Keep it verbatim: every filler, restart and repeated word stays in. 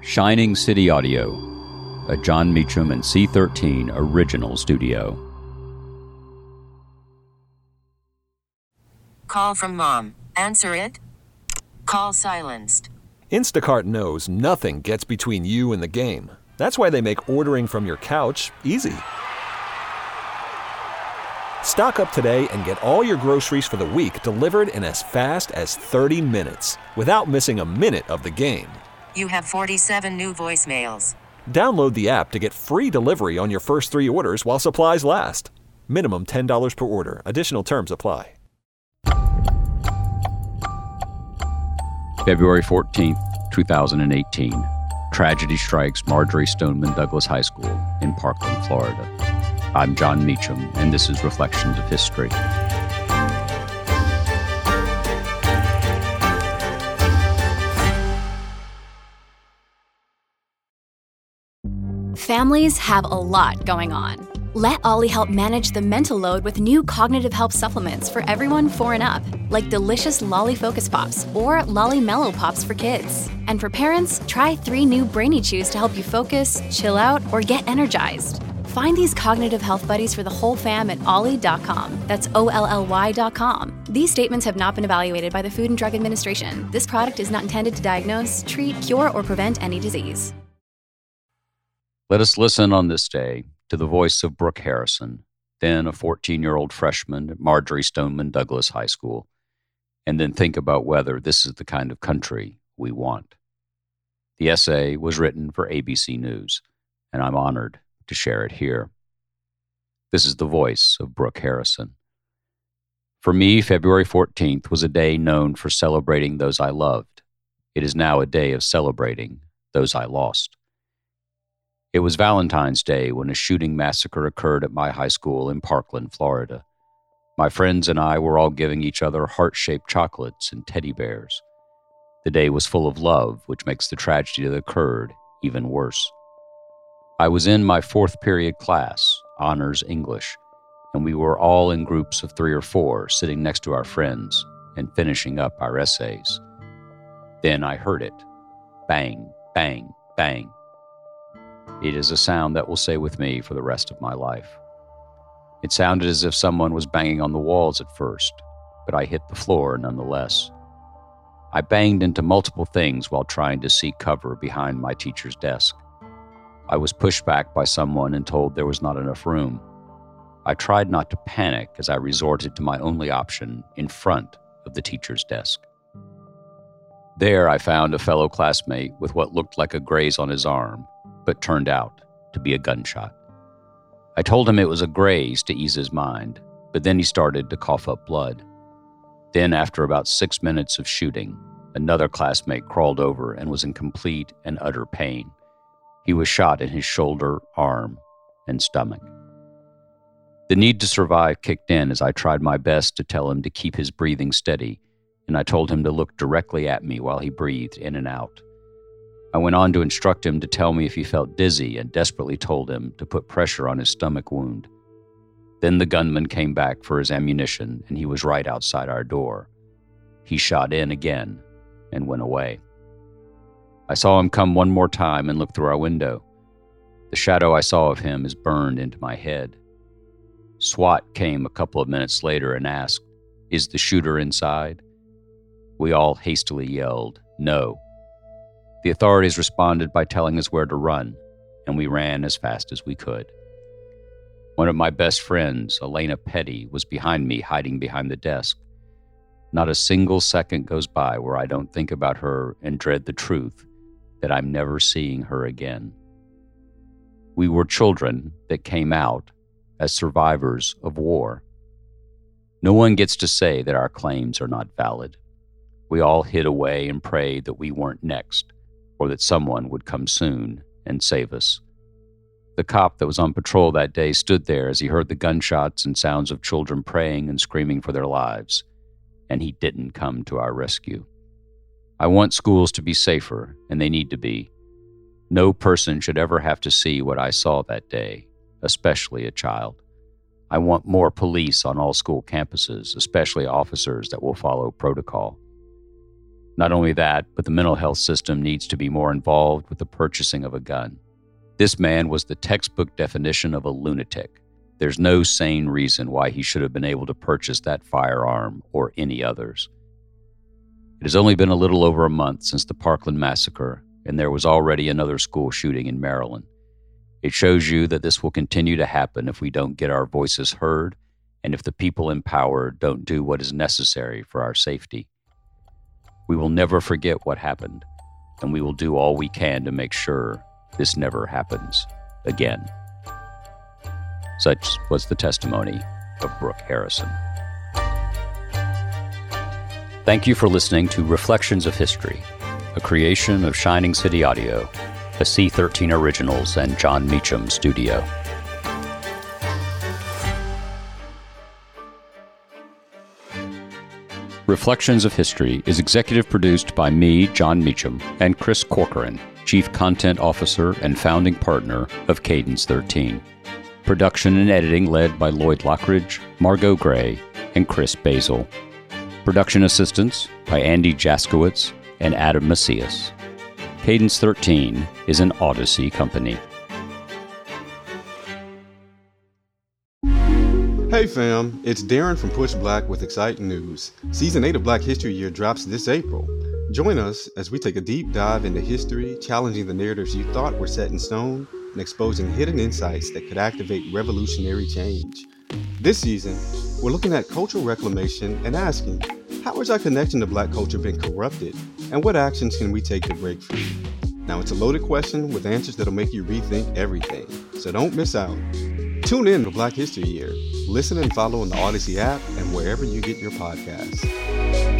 Shining City Audio, a Jon Meacham and C thirteen original studio. Call from mom. Answer it. Call silenced. Instacart knows nothing gets between you and the game. That's why they make ordering from your couch easy. Stock up today and get all your groceries for the week delivered in as fast as thirty minutes without missing a minute of the game. You have forty-seven new voicemails. Download the app to get free delivery on your first three orders while supplies last. Minimum ten dollars per order. Additional terms apply. February fourteenth, twenty eighteen. Tragedy strikes Marjory Stoneman Douglas High School in Parkland, Florida. I'm Jon Meacham, and this is Reflections of History. Families have a lot going on. Let Ollie help manage the mental load with new cognitive help supplements for everyone four and up, like delicious Lolly Focus Pops or Lolly Mellow Pops for kids. And for parents, try three new Brainy Chews to help you focus, chill out, or get energized. Find these cognitive health buddies for the whole fam at ollie dot com. That's O L L Y dot com. These statements have not been evaluated by the Food and Drug Administration. This product is not intended to diagnose, treat, cure, or prevent any disease. Let us listen on this day to the voice of Brooke Harrison, then a fourteen-year-old freshman at Marjory Stoneman Douglas High School, and then think about whether this is the kind of country we want. The essay was written for A B C News, and I'm honored to share it here. This is the voice of Brooke Harrison. For me, February fourteenth was a day known for celebrating those I loved. It is now a day of celebrating those I lost. It was Valentine's Day when a shooting massacre occurred at my high school in Parkland, Florida. My friends and I were all giving each other heart-shaped chocolates and teddy bears. The day was full of love, which makes the tragedy that occurred even worse. I was in my fourth period class, Honors English, and we were all in groups of three or four sitting next to our friends and finishing up our essays. Then I heard it. Bang, bang, bang. It is a sound that will stay with me for the rest of my life. It sounded as if someone was banging on the walls at first, but I hit the floor nonetheless. I banged into multiple things while trying to seek cover behind my teacher's desk. I was pushed back by someone and told there was not enough room. I tried not to panic as I resorted to my only option in front of the teacher's desk. There I found a fellow classmate with what looked like a graze on his arm, but turned out to be a gunshot. I told him it was a graze to ease his mind, but then he started to cough up blood. Then, after about six minutes of shooting, another classmate crawled over and was in complete and utter pain. He was shot in his shoulder, arm, and stomach. The need to survive kicked in as I tried my best to tell him to keep his breathing steady, and I told him to look directly at me while he breathed in and out. I went on to instruct him to tell me if he felt dizzy and desperately told him to put pressure on his stomach wound. Then the gunman came back for his ammunition, and he was right outside our door. He shot in again and went away. I saw him come one more time and look through our window. The shadow I saw of him is burned into my head. SWAT came a couple of minutes later and asked, "Is the shooter inside?" We all hastily yelled, "No." The authorities responded by telling us where to run, and we ran as fast as we could. One of my best friends, Elena Petty, was behind me, hiding behind the desk. Not a single second goes by where I don't think about her and dread the truth that I'm never seeing her again. We were children that came out as survivors of war. No one gets to say that our claims are not valid. We all hid away and prayed that we weren't next, or that someone would come soon and save us. The cop that was on patrol that day stood there as he heard the gunshots and sounds of children praying and screaming for their lives, and he didn't come to our rescue. I want schools to be safer, and they need to be. No person should ever have to see what I saw that day, especially a child. I want more police on all school campuses, especially officers that will follow protocol. Not only that, but the mental health system needs to be more involved with the purchasing of a gun. This man was the textbook definition of a lunatic. There's no sane reason why he should have been able to purchase that firearm or any others. It has only been a little over a month since the Parkland massacre, and there was already another school shooting in Maryland. It shows you that this will continue to happen if we don't get our voices heard and if the people in power don't do what is necessary for our safety. We will never forget what happened, and we will do all we can to make sure this never happens again. Such was the testimony of Brooke Harrison. Thank you for listening to Reflections of History, a creation of Shining City Audio, a C thirteen Originals and John Meacham studio. Reflections of History is executive produced by me, John Meacham, and Chris Corcoran, Chief Content Officer and founding partner of Cadence thirteen. Production and editing led by Lloyd Lockridge, Margot Gray, and Chris Basil. Production assistance by Andy Jaskowitz and Adam Macias. Cadence thirteen is an Odyssey company. Hey fam, it's Darren from Push Black with exciting news. Season eight of Black History Year drops this April. Join us as we take a deep dive into history, challenging the narratives you thought were set in stone, and exposing hidden insights that could activate revolutionary change. This season, we're looking at cultural reclamation and asking, how has our connection to Black culture been corrupted, and what actions can we take to break free? Now, it's a loaded question with answers that'll make you rethink everything, so don't miss out. Tune in to Black History Year. Listen and follow on the Odyssey app and wherever you get your podcasts.